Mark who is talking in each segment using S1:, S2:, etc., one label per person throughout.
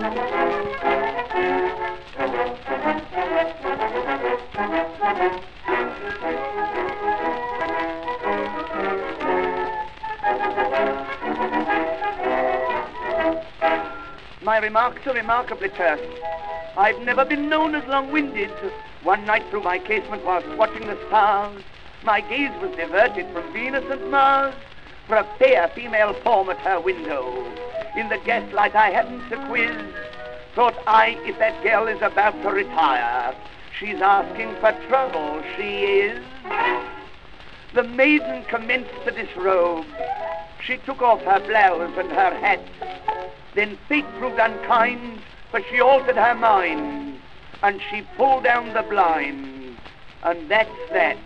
S1: My remarks are remarkably terse. I've never been known as long-winded. One night through my casement whilst watching the stars, my gaze was diverted from Venus and Mars for a fair female form at her window. In the gaslight I hadn't a quiz. Thought I, if that girl is about to retire, she's asking for trouble, she is. The maiden commenced to disrobe. She took off her blouse and her hat. Then fate proved unkind, for she altered her mind, and she pulled down the blind, and that's that.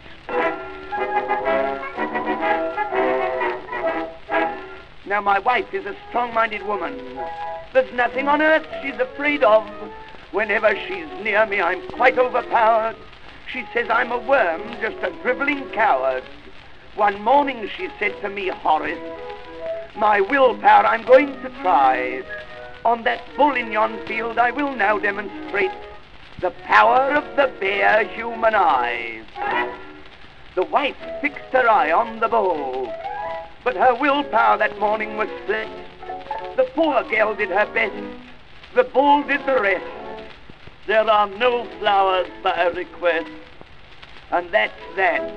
S1: Now my wife is a strong-minded woman. There's nothing on earth she's afraid of. Whenever she's near me, I'm quite overpowered. She says I'm a worm, just a dribbling coward. One morning she said to me, Horace, my willpower I'm going to try. On that bull in yon field I will now demonstrate the power of the bare human eye. The wife fixed her eye on the bull, but her willpower that morning was split. The poor girl did her best, the bull did the rest. There are no flowers by request, and that's that.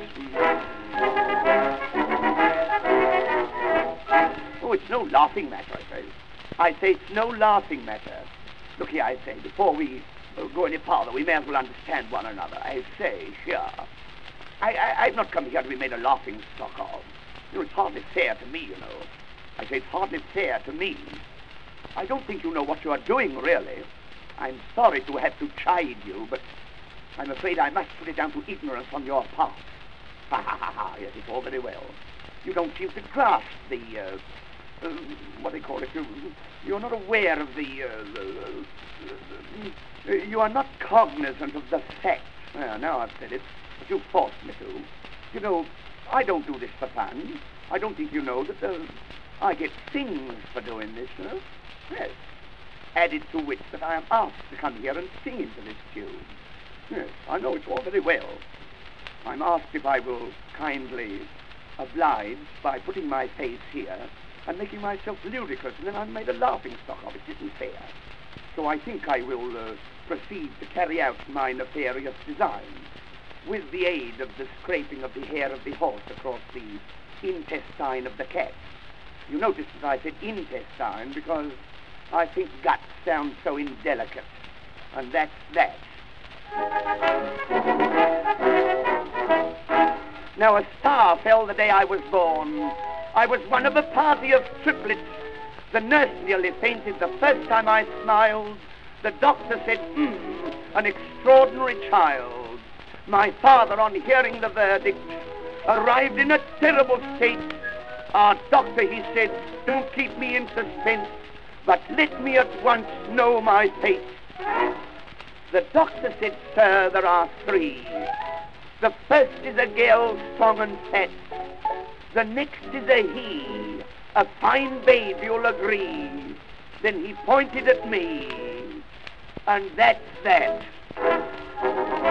S1: Oh, it's no laughing matter, I say. I say it's no laughing matter. Look here, I say, before we go any farther, we may as well understand one another. I say, here, I've not come here to be made a laughing stock of. You know, it's hardly fair to me, you know. I say it's hardly fair to me. I don't think you know what you are doing, really. I'm sorry to have to chide you, but I'm afraid I must put it down to ignorance on your part. Ha, ha, ha, ha, yes, it's all very well. You don't seem to grasp the, what do they call it? You're not aware of the, you are not cognizant of the facts. Well, now I've said it, but you forced me to. You know, I don't do this for fun. I don't think you know that I get things for doing this, you know? Yes. Added to which that I am asked to come here and sing into this tune. Yes, I know it's all very well. I'm asked if I will kindly oblige by putting my face here and making myself ludicrous, and then I'm made a laughing stock of. It isn't fair. So I think I will proceed to carry out my nefarious design with the aid of the scraping of the hair of the horse across the intestine of the cat. You notice that I said intestine because I think guts sound so indelicate, and that's that. Now a star fell the day I was born. I was one of a party of triplets. The nurse nearly fainted the first time I smiled. The doctor said, an extraordinary child. My father, on hearing the verdict, arrived in a terrible state. Our doctor, he said, don't keep me in suspense, but let me at once know my fate. The doctor said, sir, there are three. The first is a girl strong and fat. The next is a he, a fine babe, you'll agree. Then he pointed at me, and that's that.